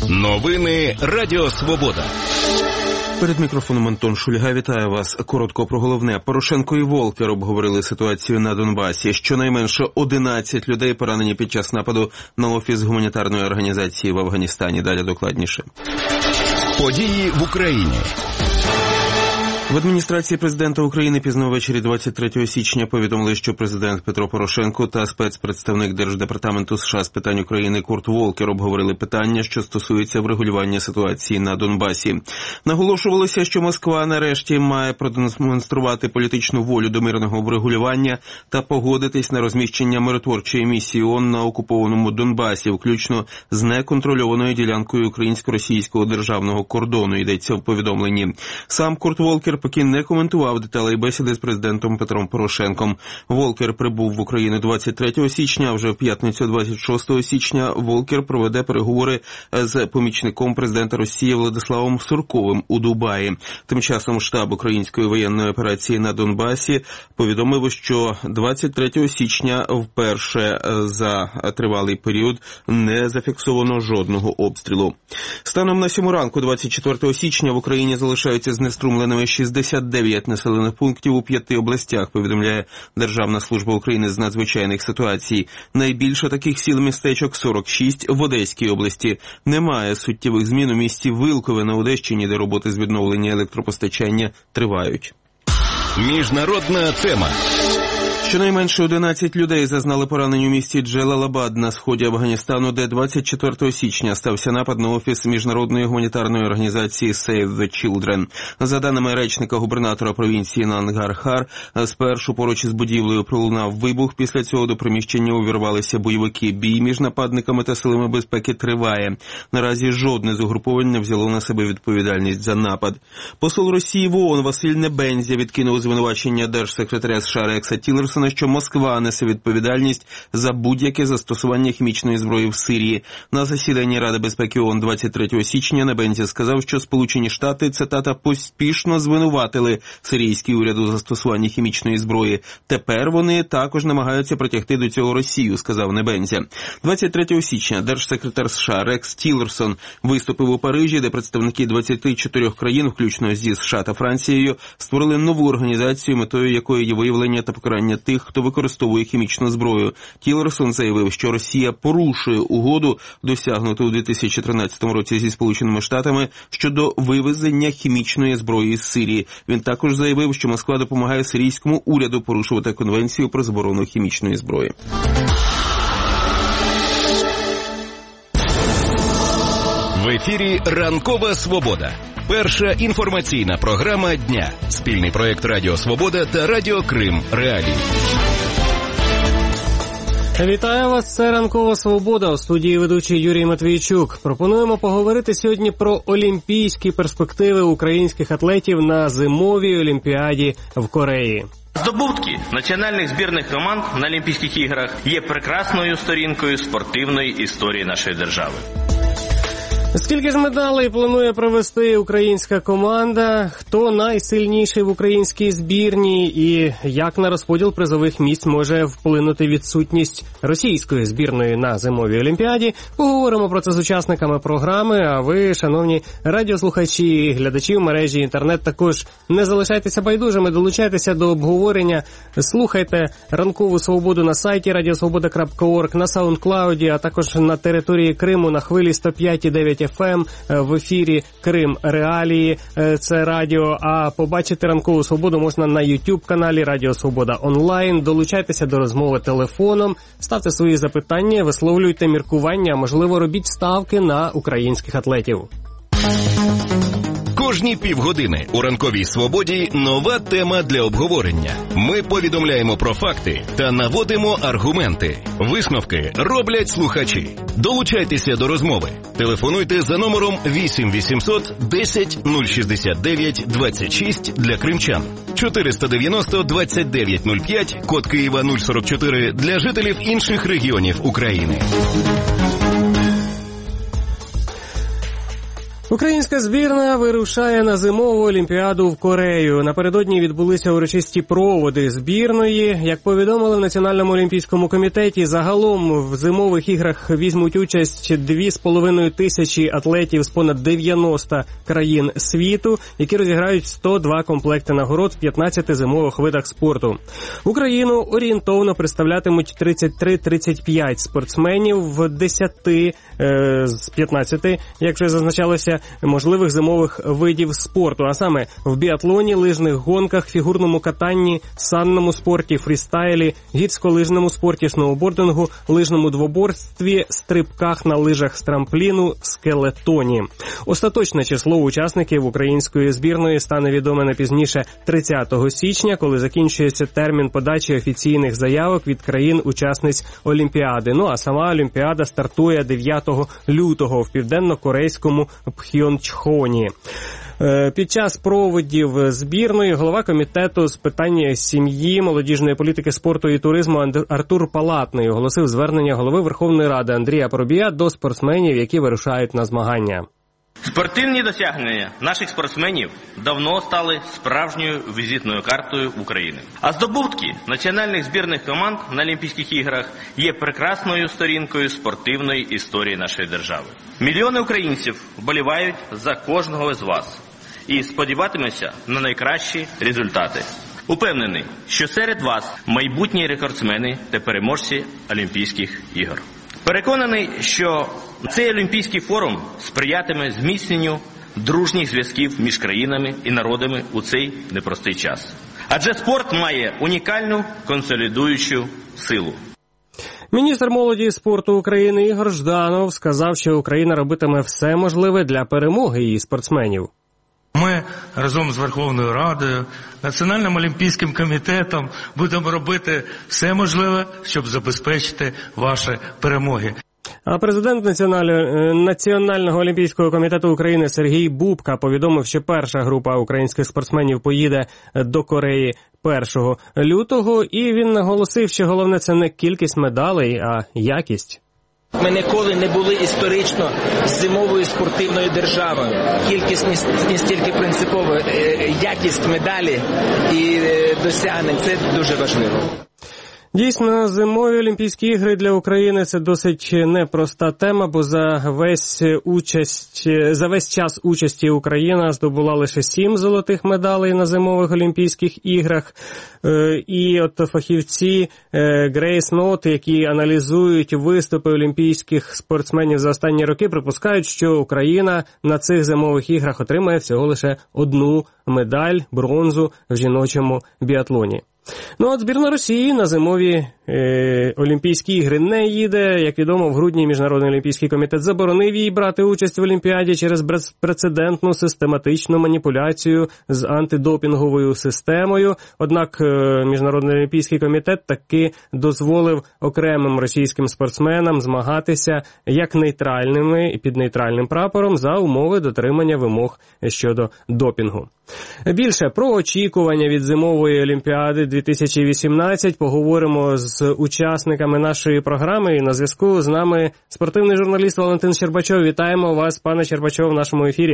Новини Радіо Свобода. Перед мікрофоном Антон Шульга. Вітаю вас. Коротко про головне. Порошенко і Волкер обговорили ситуацію на Донбасі. Щонайменше 11 людей поранені під час нападу на офіс гуманітарної організації в Афганістані. Далі докладніше. Події в Україні. В адміністрації президента України пізно ввечері 23 січня повідомили, що президент Петро Порошенко та спецпредставник Держдепартаменту США з питань України Курт Волкер обговорили питання, що стосуються врегулювання ситуації на Донбасі. Наголошувалося, що Москва нарешті має продемонструвати політичну волю до мирного врегулювання та погодитись на розміщення миротворчої місії ООН на окупованому Донбасі, включно з неконтрольованою ділянкою українсько-російського державного кордону, йдеться в повідомленні. Сам Курт Волкер поки не коментував деталей бесіди з президентом Петром Порошенком. Волкер прибув в Україну 23 січня, а вже в п'ятницю 26 січня Волкер проведе переговори з помічником президента Росії Владиславом Сурковим у Дубаї. Тим часом штаб української воєнної операції на Донбасі повідомив, що 23 січня вперше за тривалий період не зафіксовано жодного обстрілу. Станом на 7 ранку 24 січня в Україні залишаються знеструмленими 69 населених пунктів у 5 областях, повідомляє Державна служба України з надзвичайних ситуацій. Найбільше таких сіл-містечок 46 в Одеській області. Немає суттєвих змін у місті Вилкове на Одещині, де роботи з відновлення електропостачання тривають. Міжнародна тема. Щонайменше 11 людей зазнали поранень у місті Джелалабад на сході Афганістану, де 24 січня стався напад на офіс міжнародної гуманітарної організації Save the Children. За даними речника губернатора провінції Нангархар, спершу поруч із будівлею пролунав вибух, після цього до приміщення увірвалися бойовики. Бій між нападниками та силами безпеки триває. Наразі жодне з угруповань не взяло на себе відповідальність за напад. Посол Росії в ООН Василь Небензя відкинув звинувачення держсекретаря США Рекса Тіллерсона, що Москва несе відповідальність за будь-яке застосування хімічної зброї в Сирії. На засіданні Ради безпеки ООН 23 січня Небензя сказав, що Сполучені Штати, цитата, поспішно звинуватили сирійський уряд у застосуванні хімічної зброї. Тепер вони також намагаються притягти до цього Росію, сказав Небензя. 23 січня держсекретар США Рекс Тіллерсон виступив у Парижі, де представники 24 країн, включно зі США та Францією, створили нову організацію, метою якої є виявлення та покарання тих, хто використовує хімічну зброю. Тіллерсон заявив, що Росія порушує угоду, досягнуту у 2013 році зі Сполученими Штатами, щодо вивезення хімічної зброї з Сирії. Він також заявив, що Москва допомагає сирійському уряду порушувати конвенцію про заборону хімічної зброї. В ефірі «Ранкова Свобода». Перша інформаційна програма дня. Спільний проєкт Радіо Свобода та Радіо Крим Реалії. Вітаю вас, це «Ранкова Свобода», у студії ведучий Юрій Матвійчук. Пропонуємо поговорити сьогодні про олімпійські перспективи українських атлетів на зимовій олімпіаді в Кореї. Здобутки національних збірних команд на Олімпійських іграх є прекрасною сторінкою спортивної історії нашої держави. Скільки ж медалей планує провести українська команда? Хто найсильніший в українській збірній? І як на розподіл призових місць може вплинути відсутність російської збірної на зимовій олімпіаді? Поговоримо про це з учасниками програми. А ви, шановні радіослухачі і глядачі в мережі інтернет, також не залишайтеся байдужими, долучайтеся до обговорення. Слухайте «Ранкову Свободу» на сайті radiosvoboda.org, на SoundCloud, а також на території Криму на хвилі 105,9 FM, в ефірі Крим Реалії, це радіо, а побачити «Ранкову Свободу» можна на YouTube-каналі Радіо Свобода онлайн. Долучайтеся до розмови телефоном, ставте свої запитання, висловлюйте міркування, а можливо робіть ставки на українських атлетів. Кожні півгодини у «Ранковій Свободі» нова тема для обговорення. Ми повідомляємо про факти та наводимо аргументи. Висновки роблять слухачі. Долучайтеся до розмови. Телефонуйте за номером 8 800 10 069 26 для кримчан. 490 29 05, код Києва 044 для жителів інших регіонів України. Українська збірна вирушає на зимову олімпіаду в Корею. Напередодні відбулися урочисті проводи збірної. Як повідомили в Національному олімпійському комітеті, загалом в зимових іграх візьмуть участь 2,5 тисячі атлетів з понад 90 країн світу, які розіграють 102 комплекти нагород в 15 зимових видах спорту. Україну орієнтовно представлятимуть 33-35 спортсменів в 10 з 15, як вже зазначалося, можливих зимових видів спорту, а саме в біатлоні, лижних гонках, фігурному катанні, санному спорті, фрістайлі, гірськолижному спорті, сноубордингу, лижному двоборстві, стрибках на лижах з трампліну, скелетоні. Остаточне число учасників української збірної стане відоме не пізніше 30 січня, коли закінчується термін подачі офіційних заявок від країн-учасниць Олімпіади. Ну а сама Олімпіада стартує 9 лютого в південно-корейському Пхьончхоні. Під час проводів збірної голова комітету з питань сім'ї, молодіжної політики, спорту і туризму Артур Палатний оголосив звернення голови Верховної Ради Андрія Парубія до спортсменів, які вирушають на змагання. Спортивні досягнення наших спортсменів давно стали справжньою візитною картою України. А здобутки національних збірних команд на Олімпійських іграх є прекрасною сторінкою спортивної історії нашої держави. Мільйони українців вболівають за кожного з вас і сподіватимуться на найкращі результати. Упевнений, що серед вас майбутні рекордсмени та переможці Олімпійських ігор. Переконаний, що цей Олімпійський форум сприятиме зміцненню дружніх зв'язків між країнами і народами у цей непростий час. Адже спорт має унікальну консолідуючу силу. Міністр молоді і спорту України Ігор Жданов сказав, що Україна робитиме все можливе для перемоги її спортсменів. Ми разом з Верховною Радою, Національним олімпійським комітетом будемо робити все можливе, щоб забезпечити ваші перемоги. А президент Національного олімпійського комітету України Сергій Бубка повідомив, що перша група українських спортсменів поїде до Кореї 1 лютого, і він наголосив, що головне – це не кількість медалей, а якість. Ми ніколи не були історично зимовою спортивною державою. Кількість не стільки принципово, якість медалі і досягнень – це дуже важливо. Дійсно, зимові Олімпійські ігри для України – це досить непроста тема, бо за весь час участі Україна здобула лише 7 золотих медалей на зимових Олімпійських іграх. І от фахівці Грейс Нот, які аналізують виступи олімпійських спортсменів за останні роки, припускають, що Україна на цих зимових іграх отримає всього лише 1 медаль – бронзу в жіночому біатлоні. Ну, от збірна Росії на зимові Олімпійські ігри не їде. Як відомо, в грудні Міжнародний олімпійський комітет заборонив їй брати участь в Олімпіаді через безпрецедентну систематичну маніпуляцію з антидопінговою системою. Однак Міжнародний олімпійський комітет таки дозволив окремим російським спортсменам змагатися як нейтральними і під нейтральним прапором за умови дотримання вимог щодо допінгу. Більше про очікування від зимової Олімпіади 2018 поговоримо з учасниками нашої програми. І на зв'язку з нами спортивний журналіст Валентин Щербачов. Вітаємо вас, пане Щербачов, в нашому ефірі.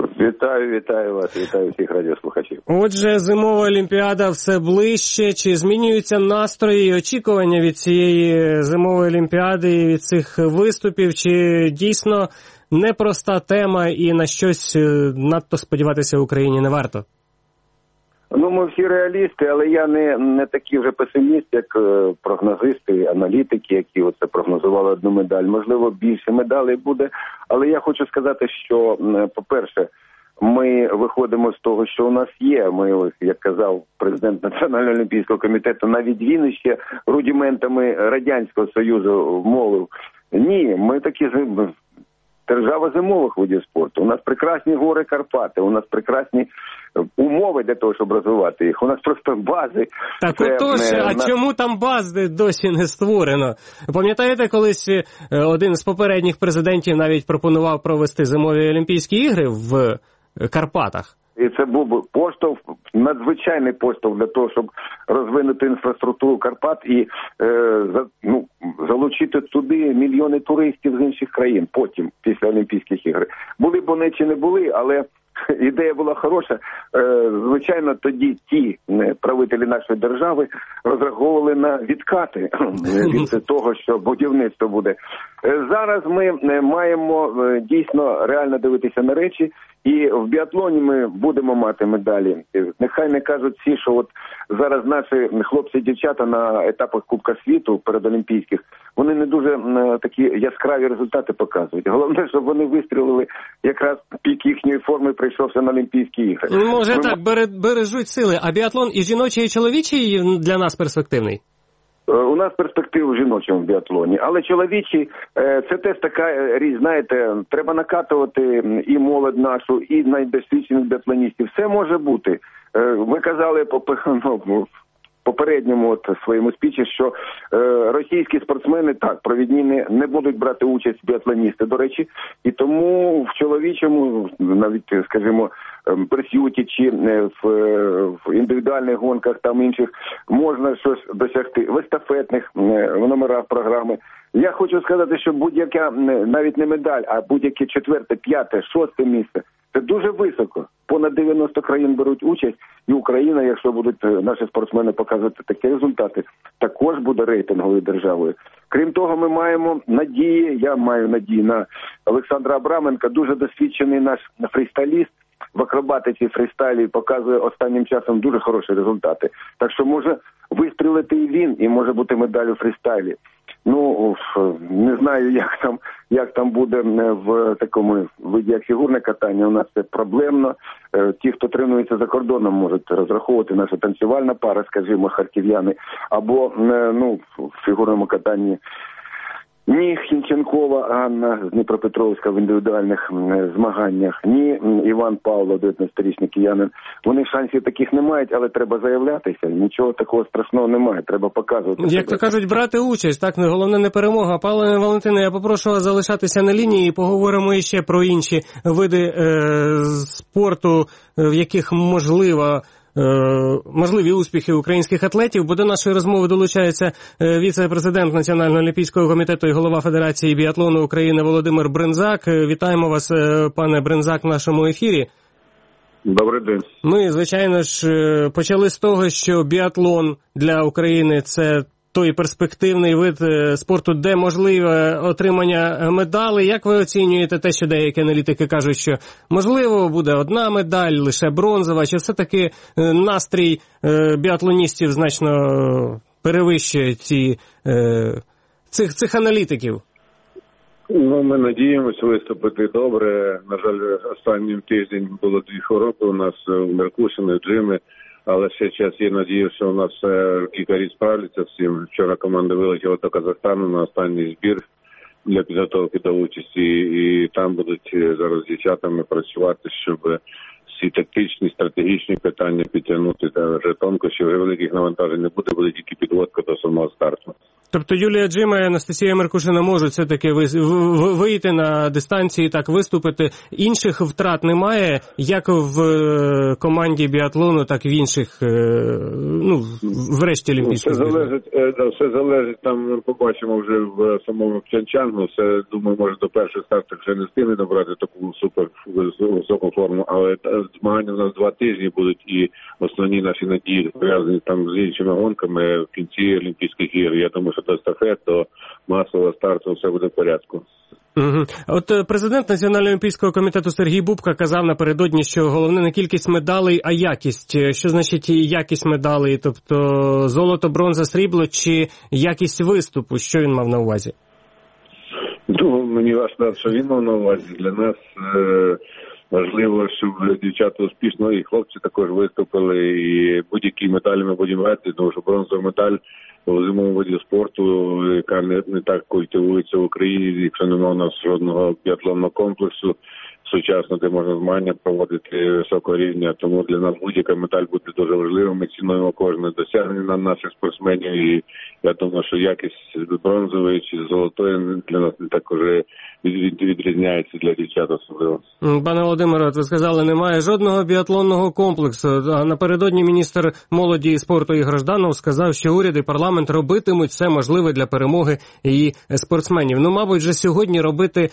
Вітаю вас, вітаю всіх радіослухачів. Отже, зимова Олімпіада все ближче. Чи змінюються настрої і очікування від цієї зимової Олімпіади і від цих виступів? Чи дійсно непроста тема і на щось надто сподіватися Україні не варто? Ну, ми всі реалісти, але я не такий вже песиміст, як прогнозисти, аналітики, які оце прогнозували 1 медаль. Можливо, більше медалей буде, але я хочу сказати, що, по-перше, ми виходимо з того, що у нас є. Ми, як казав президент Національного олімпійського комітету, навіть він ще рудиментами Радянського Союзу мовив. Ні, ми такі держава зимових видів спорту. У нас прекрасні гори Карпати, у нас прекрасні умови для того, щоб розвивати їх. У нас просто бази. Так отож, чому там бази досі не створено? Пам'ятаєте, колись один з попередніх президентів навіть пропонував провести зимові Олімпійські ігри в Карпатах? І це був би поштовх, надзвичайний поштовх для того, щоб розвинути інфраструктуру Карпат і залучити туди мільйони туристів з інших країн потім, після Олімпійських ігор. Були б вони чи не були, але ідея була хороша. Звичайно, тоді ті правителі нашої держави розраховували на відкати від того, що будівництво буде. Зараз ми маємо дійсно реально дивитися на речі, і в біатлоні ми будемо мати медалі. Нехай не кажуть всі, що от зараз наші хлопці і дівчата на етапах Кубка світу передолімпійських, вони не дуже такі яскраві результати показують. Головне, щоб вони вистрілили, якраз пік їхньої форми прийшовся на Олімпійські ігри. Може так, бережуть сили. А біатлон і жіночий, і чоловічий для нас перспективний? У нас перспективи в жіночому біатлоні, але чоловічі, це теж така річ, знаєте, треба накатувати і молодь нашу, і найдосвідчених біатлоністів. Все може бути. Ми казали в попередньому своєму спічі, що російські спортсмени, так, провідні не будуть брати участь біатлоністи, до речі, і тому в чоловічому, навіть, скажімо, пресюті чи в індивідуальних гонках там інших, можна щось досягти, в естафетних номерах програми. Я хочу сказати, що будь-яка, навіть не медаль, а будь-яке 4, 5, 6 місце, це дуже високо. Понад 90 країн беруть участь, і Україна, якщо будуть наші спортсмени показувати такі результати, також буде рейтинговою державою. Крім того, ми маємо надії, я маю надію на Олександра Абраменка, дуже досвідчений наш фрістайліст, в акробатиці фрістайлі показує останнім часом дуже хороші результати. Так що може вистрілити і він, і може бути медаль у фрістайлі. Не знаю, як там буде в такому виді, як фігурне катання. У нас це проблемно. Ті, хто тренується за кордоном, можуть розраховувати, наша танцювальна пара, скажімо, харків'яни, або в фігурному катанні ні Хінченкова Анна з Дніпропетровська в індивідуальних змаганнях, ні Іван Павло, 19-річний киянин. Вони шансів таких не мають, але треба заявлятися. Нічого такого страшного немає, треба показувати. Як то кажуть, брати участь, так, головне не перемога. Павло Валентине, я попрошу вас залишатися на лінії і поговоримо іще про інші види спорту, в яких можливі успіхи українських атлетів, бо до нашої розмови долучається віце-президент Національного олімпійського комітету і голова Федерації біатлону України Володимир Бринзак. Вітаємо вас, пане Бринзак, в нашому ефірі. Добрий день. Ми, звичайно ж, почали з того, що біатлон для України – це той перспективний вид спорту, де можливе отримання медалей. Як ви оцінюєте те, що деякі аналітики кажуть, що можливо буде одна медаль, лише бронзова, чи все-таки настрій біатлоністів значно перевищує цих аналітиків? Ми надіємося виступити добре. На жаль, останнім тиждень було 2 хвороби у нас в Меркушині, в Джимі. Але ще час є надія, що у нас лікарі справляться з цим. Вчора команда вилетіла до Казахстану на останній збір для підготовки до участі. І там будуть зараз з дівчатами працювати, щоб всі тактичні, стратегічні питання підтягнути. Та вже тонкощів, вже великих навантажень не буде тільки підводка до самого старту. Тобто Юлія Джима і Анастасія Меркушина можуть все-таки вийти на дистанції, так виступити. Інших втрат немає, як в команді біатлону, так і в інших, врешті Олімпійських збірних. Все залежить, там ми побачимо вже в самому Пхьончхану. Все, думаю, може до першого старту вже не встигне набрати таку супер високу форму, але змагання у нас 2 тижні будуть, і основні наші надії пов'язані там з іншими гонками в кінці Олімпійських ігор. Я думаю, що до естафет, до масового старту все буде в порядку. Угу. От президент Національного олімпійського комітету Сергій Бубка казав напередодні, що головне не кількість медалей, а якість. Що значить якість медалей? Тобто золото, бронза, срібло чи якість виступу? Що він мав на увазі? Мені важливо, що він мав на увазі. Для нас важливо, щоб дівчата успішно і хлопці також виступили. І будь-які медалі ми будемо брати, тому що бронзова медаль у зимовому виді спорту, яка не так культивується в Україні, якщо немає у нас жодного біатлонного комплексу сучасно, де можна змагання проводити високого рівня. Тому для нас будь-яка медаль буде дуже важлива. Ми цінуємо кожне досягнення наших спортсменів. І я думаю, що якість бронзової чи золотої для нас не так уже відрізняється для дівчат особливо. Пане Володимире, ви сказали, немає жодного біатлонного комплексу. А напередодні міністр молоді, спорту Ігор Жданов сказав, що уряд і парламент робитимуть все можливе для перемоги її спортсменів. Ну, мабуть, вже сьогодні робити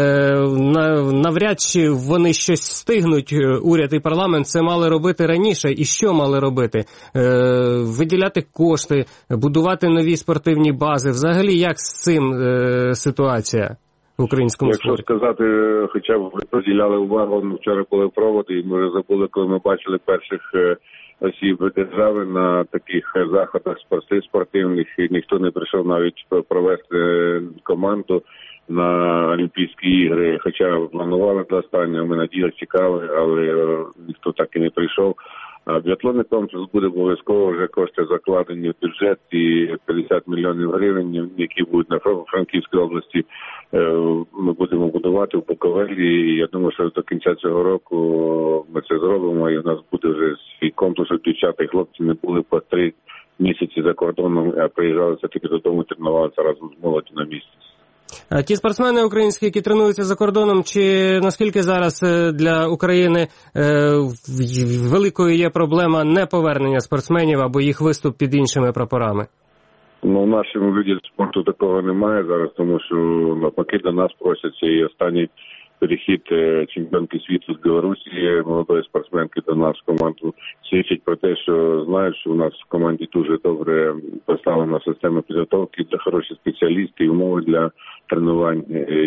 навряд чи вони щось встигнуть, уряд і парламент. Це мали робити раніше. І що мали робити? Виділяти кошти, будувати нові спортивні бази. Взагалі, як з цим ситуація в українському спорті? Якщо сказати, хоча б приділяли увагу, вчора були проводи, і ми вже забули, коли ми бачили перших осіб держави на таких заходах спортивних, і ніхто не прийшов навіть провести команду на Олімпійські ігри, хоча планували до останнього, ми надіялися, чекали, але ніхто так і не прийшов. А біатлонний комплекс буде обов'язково, вже кошти закладені в бюджет, і 50 мільйонів гривень, які будуть на Франківській області, ми будемо будувати в Буковелі. І я думаю, що до кінця цього року ми це зробимо, і у нас буде вже свій комплекс, щоб дівчата і хлопці не були по 3 місяці за кордоном, а приїжджали все-таки додому, тренувалися разом з молоддю на місці. А ті спортсмени українські, які тренуються за кордоном, чи наскільки зараз для України великою є проблема неповернення спортсменів або їх виступ під іншими прапорами? Ну, в нашому виді спорту такого немає зараз, тому що навпаки до нас просяться, і останній перехід чемпіонки світу з Білорусі, молодої спортсменки до нас в команду, свідчить про те, що знають, що у нас в команді дуже добре поставлена система підготовки, для хороші спеціалісти і умови для тренувань,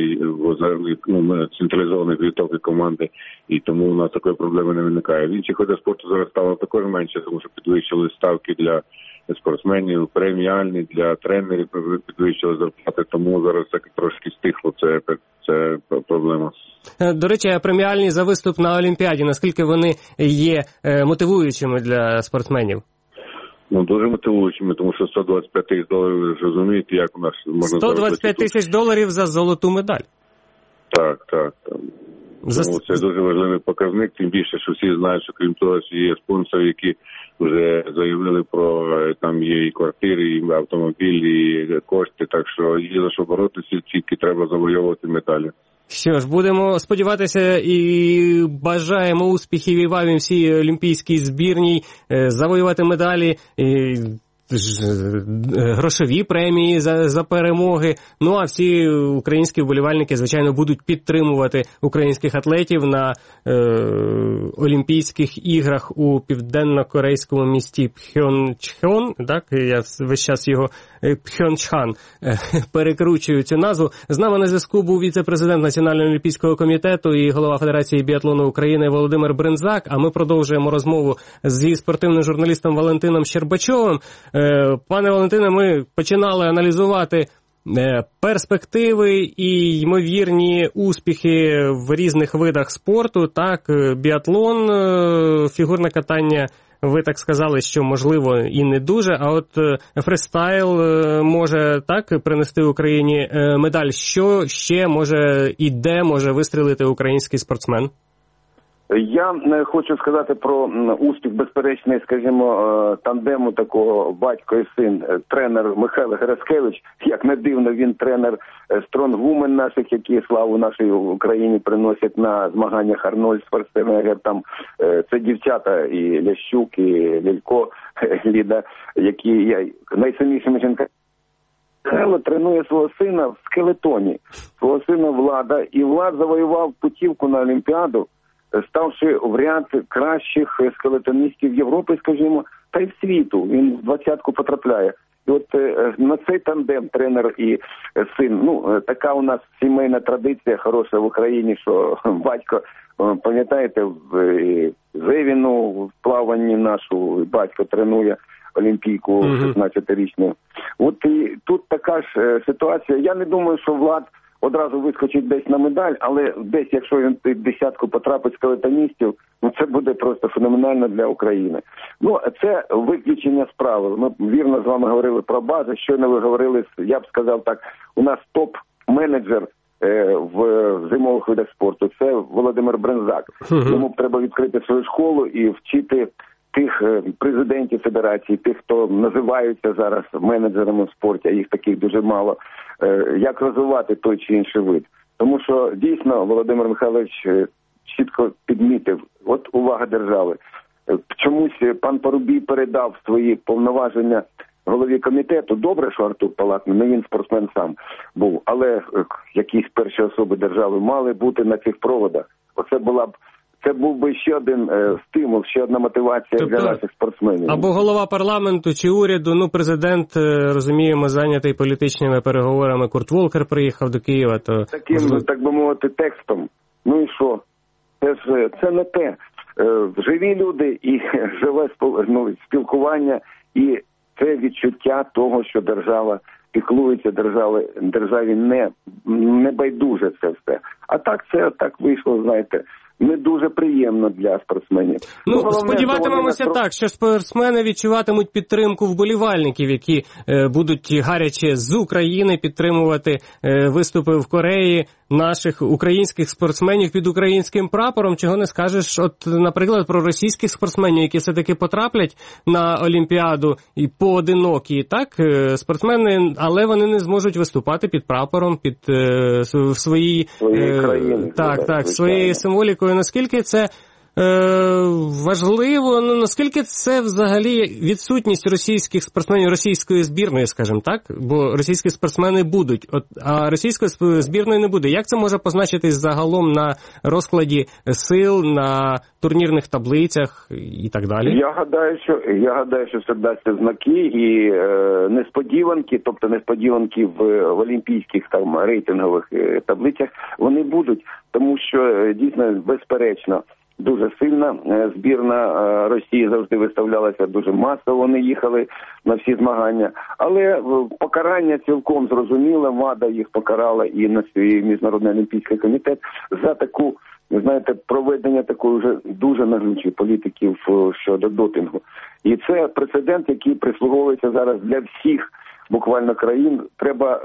централізованої підготовки команди, і тому у нас такої проблеми не виникає. В інших видах спорту зараз стало також менше, тому що підвищили ставки для спортсменів, преміальні, для тренерів підвищили зарплати, тому зараз це трошки стихло, це проблема. До речі, преміальні за виступ на Олімпіаді, наскільки вони є мотивуючими для спортсменів? Ну, дуже мотивуючими, тому що $125 тисяч, ви ж розумієте, як у нас можна... $125 тисяч за золоту медаль? Так. Тому це дуже важливий показник, тим більше, що всі знають, що крім того, що є спонсори, які вже заявили про, там є і квартири, і автомобілі, і кошти, так що є за що боротися, тільки треба завойовувати медалі. Що ж, будемо сподіватися і бажаємо успіхів і вам, і всій олімпійській збірній, завоювати медалі, грошові премії за перемоги. Ну, а всі українські вболівальники, звичайно, будуть підтримувати українських атлетів на Олімпійських іграх у південно-корейському місті Пхьончхан. Так, я весь час його Пхьончхан перекручую цю назву. З нами на зв'язку був віце-президент Національного олімпійського комітету і голова Федерації біатлону України Володимир Бринзак. А ми продовжуємо розмову зі спортивним журналістом Валентином Щербачовим. Пане Валентине, ми починали аналізувати перспективи і ймовірні успіхи в різних видах спорту. Так, біатлон, фігурне катання, ви так сказали, що можливо і не дуже, а от фристайл може так принести Україні медаль. Що ще може і де може вистрілити український спортсмен? Я хочу сказати про успіх безперечний, скажімо, тандему такого батько і син, тренер Михайло Гераскевич. Як не дивно, він тренер стронгвумен наших, які славу нашій Україні приносять на змаганнях Арнольд Шварценеггер. Там це дівчата і Лящук, і Лілько, Ліда, які найсильнішими жінками. Михайло тренує свого сина в скелетоні, свого сина Влада, і Влад завоював путівку на Олімпіаду, ставши в ряд кращих скелетоністів Європи, скажімо, та й в світу. Він в 20-ку потрапляє. І от на цей тандем тренер і син, така у нас сімейна традиція хороша в Україні, що батько, пам'ятаєте, в Зевіну в плаванні нашу батько тренує олімпійку 16-річну. От і тут така ж ситуація. Я не думаю, що Влад одразу вискочить десь на медаль, але десь, якщо він в 10-ку потрапить скелетоністів, це буде просто феноменально для України. Це виключення з правил. Ми вірно з вами говорили про бази, щойно ви говорили, я б сказав так, у нас топ-менеджер в зимових видах спорту, це Володимир Бринзак. Йому треба відкрити свою школу і вчити тих президентів федерації, тих, хто називаються зараз менеджерами в спорті, а їх таких дуже мало, як розвивати той чи інший вид. Тому що дійсно Володимир Михайлович чітко підмітив, от увага держави. Чомусь пан Парубій передав свої повноваження голові комітету. Добре, що Артур Палатний, не він спортсмен сам був, але якісь перші особи держави мали бути на цих проводах. Це був би ще один стимул, ще одна мотивація для наших спортсменів. Або голова парламенту чи уряду, президент, розуміємо, зайнятий політичними переговорами, Курт Волкер приїхав до Києва. То таким, так би мовити, текстом. Ну і що? Це не те. Живі люди і живе спілкування, і це відчуття того, що держава піклується, державі не байдуже це все. А так вийшло, знаєте, не дуже приємно для спортсменів. Сподіватимемося так, що спортсмени відчуватимуть підтримку вболівальників, які будуть гаряче з України підтримувати виступи в Кореї наших українських спортсменів під українським прапором. Чого не скажеш, наприклад, про російських спортсменів, які все-таки потраплять на Олімпіаду і поодинокі, так, спортсмени, але вони не зможуть виступати під прапором, під своєї країни. Своєю символікою. Наскільки це важливо, наскільки це взагалі відсутність російських спортсменів, російської збірної, скажімо так, бо російські спортсмени будуть, а російської збірної не буде. Як це може позначитись загалом на розкладі сил, на турнірних таблицях і так далі? Я гадаю, що це дасться знаки і несподіванки, тобто несподіванки в олімпійських рейтингових таблицях, вони будуть, тому що дійсно, безперечно, дуже сильна збірна Росії завжди виставлялася дуже масово, вони їхали на всі змагання. Але покарання цілком зрозуміле, ВАДА їх покарала і на свій Міжнародний олімпійський комітет за таку, знаєте, проведення такої вже дуже наглючої політики щодо допінгу. І це прецедент, який прислуговується зараз для всіх буквально країн. Треба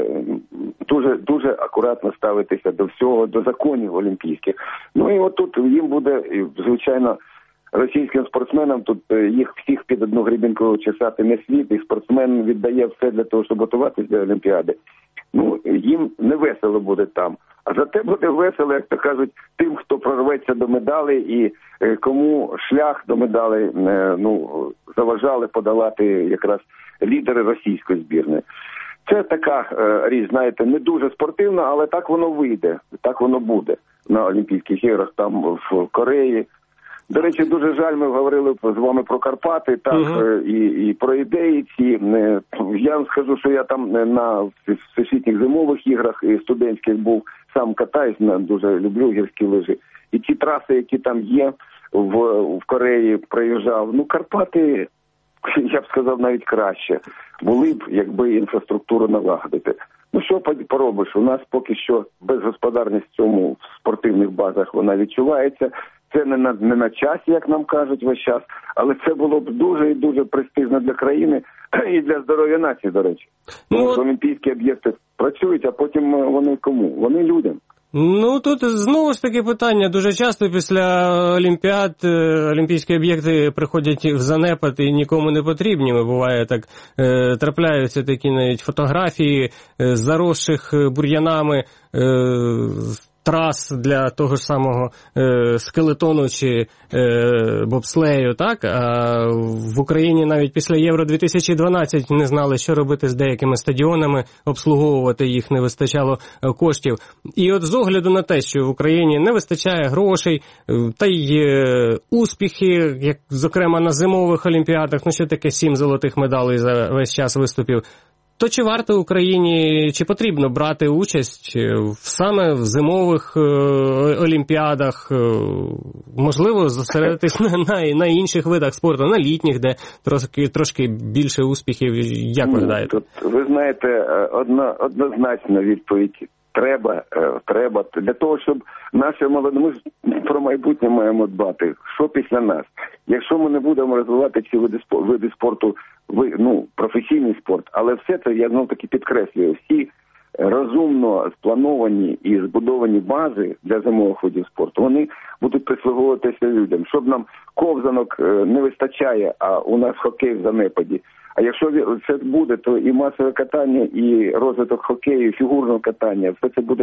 дуже акуратно ставитися до всього, до законів олімпійських. Ну і отут їм буде, звичайно, російським спортсменам, тут їх всіх під одну гребінку чесати не слід, і спортсмен віддає все для того, щоб готуватися до Олімпіади. Ну, їм не весело буде там. А зате буде весело, як то кажуть, тим, хто прорветься до медалей і кому шлях до медалей заважали подолати якраз лідери російської збірної. Це така річ, знаєте, не дуже спортивна, але так воно вийде, так воно буде на Олімпійських іграх там в Кореї. До речі, дуже жаль, ми говорили з вами про Карпати, так, і про ідеї ці. Я вам скажу, що я там на всесвітніх зимових іграх і студентських був, сам катаюсь, дуже люблю гірські лижі. І ті траси, які там є в Кореї, проїжджав, Карпати, я б сказав, навіть краще були б, якби інфраструктуру налагодити. Що поробиш? У нас поки що безгосподарність в цьому в спортивних базах вона відчувається. Це не на часі, як нам кажуть весь час, але це було б дуже і дуже престижно для країни і для здоров'я нації, до речі. Олімпійські об'єкти працюють, а потім вони кому? Вони людям. Тут знову ж таки питання. Дуже часто після Олімпіад олімпійські об'єкти приходять в занепад і нікому не потрібні. Буває так, трапляються такі навіть фотографії заросших бур'янами трас для того ж самого скелетону чи бобслею, так? А в Україні навіть після Євро-2012 не знали, що робити з деякими стадіонами, обслуговувати їх не вистачало коштів. І от з огляду на те, що в Україні не вистачає грошей, та й успіхи, як зокрема на зимових олімпіадах, що таке 7 золотих медалей за весь час виступів, то чи варто Україні, чи потрібно брати участь саме в зимових олімпіадах, можливо, зосередитись на інших видах спорту, на літніх, де трошки більше успіхів, як ви гадаєте? Тут, ви знаєте, однозначна відповідь. Треба. Для того, щоб наші молоді, ми про майбутнє маємо дбати. Що після нас? Якщо ми не будемо розвивати ці види спорту, професійний спорт, але все це, я знов-таки підкреслюю, всі розумно сплановані і збудовані бази для зимових видів спорту, вони будуть прислуговуватися людям. Щоб нам ковзанок не вистачає, а у нас хокей в занепаді. А якщо це буде, то і масове катання, і розвиток хокею, і фігурного катання, все це буде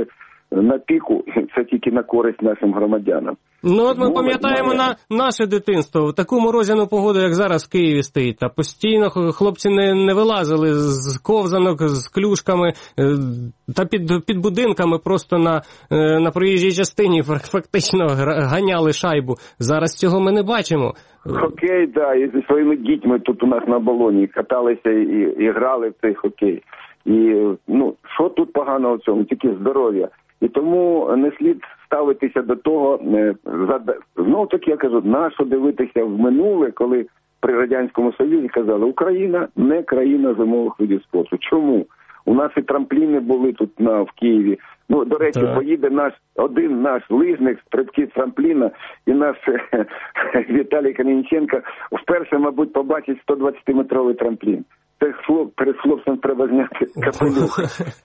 на піку, це тільки на користь нашим громадянам. Ну, от ми пам'ятаємо наше дитинство. Таку морозяну погоду, як зараз в Києві стоїть. Та постійно хлопці не вилазили з ковзанок, з клюшками, та під будинками просто на проїжджій частині фактично ганяли шайбу. Зараз цього ми не бачимо. Хокей, да, і зі своїми дітьми тут у нас на Болоні каталися і грали в цей хокей. І, ну, що тут поганого в цьому? Тільки здоров'я. І тому не слід ставитися до того, знову таки я кажу, нащо дивитися в минуле, коли при Радянському Союзі казали, Україна не країна зимових видів спорту. Чому? У нас і трампліни були тут в Києві. Ну, до речі, поїде один наш лижник, стрибки з трампліна, і наш Віталій Кам'янченко вперше, мабуть, побачить 120-метровий трамплін. Це перед хлопцем треба зняти капелюх.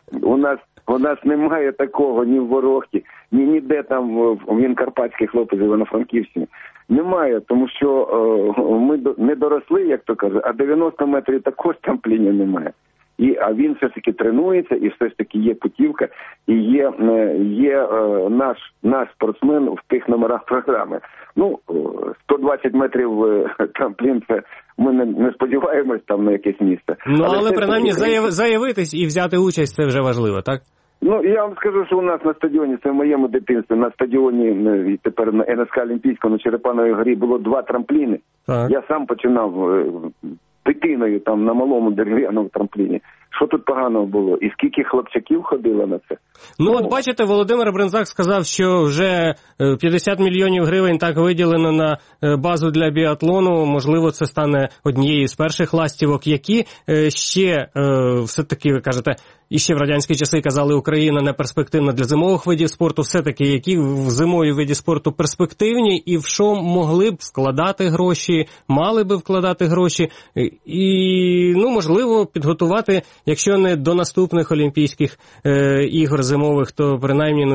У нас немає такого ні в Ворохті, ніде там, він карпатський хлопець Івано-Франківщині. Немає, тому що ми не доросли, як то кажуть, а 90 метрів також трамплінів немає. А він все ж таки тренується, і все ж таки є путівка, і є наш спортсмен в тих номерах програми. Ну, 120 метрів трамплін, це ми не сподіваємось там на якесь місце. Ну, але принаймні заявитись і взяти участь, це вже важливо, так? Ну, я вам скажу, що у нас на стадіоні, це в моєму дитинстві, на стадіоні, тепер на НСК Олімпійському, на Черепановій горі було 2 трампліни. Так. Я сам починав дитиною там на малому дерев'яному трампліні. Що тут поганого було? І скільки хлопчаків ходило на це? Ну, от бачите, Володимир Бринзак сказав, що вже 50 мільйонів гривень так виділено на базу для біатлону. Можливо, це стане однією з перших ластівок, які ще, все-таки, ви кажете, і ще в радянські часи казали, Україна не перспективна для зимових видів спорту. Все-таки, які в зимові виді спорту перспективні і в що могли б вкладати гроші, мали би вкладати гроші і, ну, можливо, підготувати, якщо не до наступних Олімпійських ігор зимових, то принаймні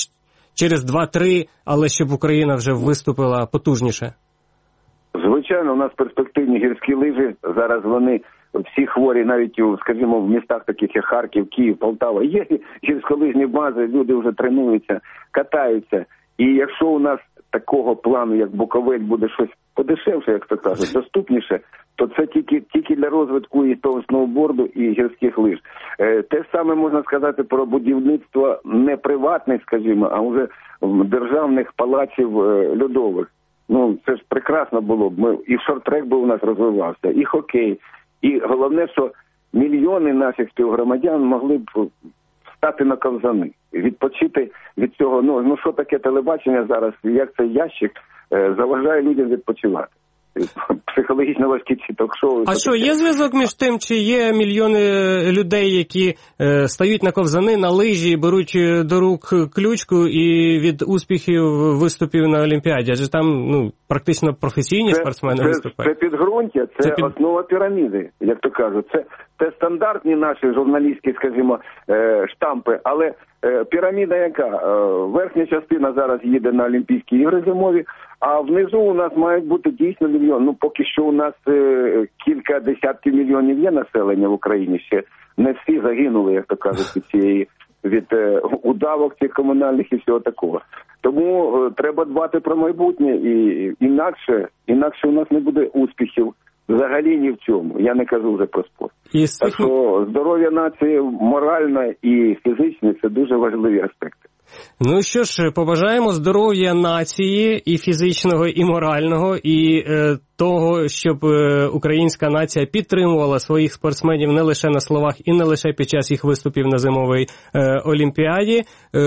через 2-3, але щоб Україна вже виступила потужніше. Звичайно, у нас перспективні гірські лижі. Зараз вони всі хворі, навіть, скажімо, в містах таких як Харків, Київ, Полтава. Є гірськолижні бази, люди вже тренуються, катаються. І якщо у нас такого плану, як Буковель, буде щось подешевше, як то кажуть, доступніше, то це тільки для розвитку і того сноуборду, і гірських лиж. Те саме можна сказати про будівництво не приватних, скажімо, а вже державних палаців льодових. Ну, це ж прекрасно було б. І шорт-трек би у нас розвивався, і хокей. І головне, що мільйони наших співгромадян могли б стати на ковзани, відпочити від цього. Ну що таке телебачення зараз, як цей ящик заважає людям відпочивати. Психологічно важкі ці ток-шоу. А що, є зв'язок між тим, чи є мільйони людей, які стають на ковзани, на лижі, беруть до рук ключку і від успіхів виступів на Олімпіаді? Адже там, ну, практично професійні спортсмени виступають. Це підґрунтя, це основа піраміди, як то кажуть. Це стандартні наші журналістські, скажімо, штампи, але піраміда яка? Верхня частина зараз їде на Олімпійські ігри зимові, а внизу у нас мають бути дійсно мільйон. Ну, поки що у нас кілька десятків мільйонів є населення в Україні. Ще не всі загинули, як то кажуть, від удавок цих комунальних і всього такого. Тому треба дбати про майбутнє, і інакше у нас не буде успіхів взагалі ні в чому. Я не кажу вже про спорт. Так що здоров'я нації, моральне і фізичне – це дуже важливі аспекти. Ну що ж, побажаємо здоров'я нації і фізичного, і морального, і того, щоб українська нація підтримувала своїх спортсменів не лише на словах і не лише під час їх виступів на зимовій Олімпіаді.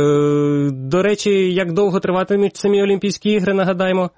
До речі, як довго триватимуть самі Олімпійські ігри, нагадаємо?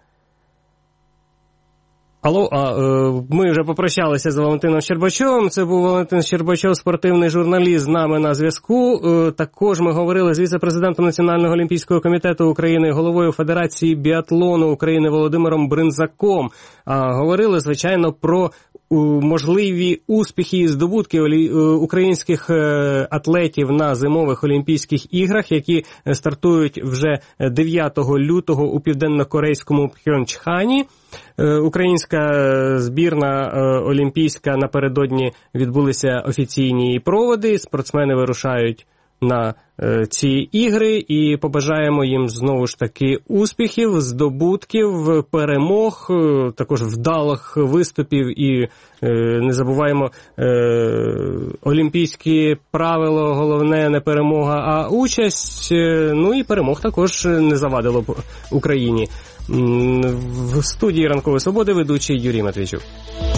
Алло, ми вже попрощалися з Валентином Щербачовим. Це був Валентин Щербачов, спортивний журналіст, з нами на зв'язку. Також ми говорили з віце-президентом Національного олімпійського комітету України, головою Федерації біатлону України Володимиром Бринзаком. Говорили, звичайно, про можливі успіхи і здобутки українських атлетів на зимових Олімпійських іграх, які стартують вже 9 лютого у південно-корейському Пхьончхані. Українська збірна олімпійська напередодні відбулися офіційні проводи, спортсмени вирушають на ці ігри і побажаємо їм знову ж таки успіхів, здобутків, перемог, також вдалих виступів і не забуваємо олімпійські правила, головне не перемога, а участь, ну і перемог також не завадило б Україні. В студії «Ранкової свободи» ведучий Юрій Матвійчук.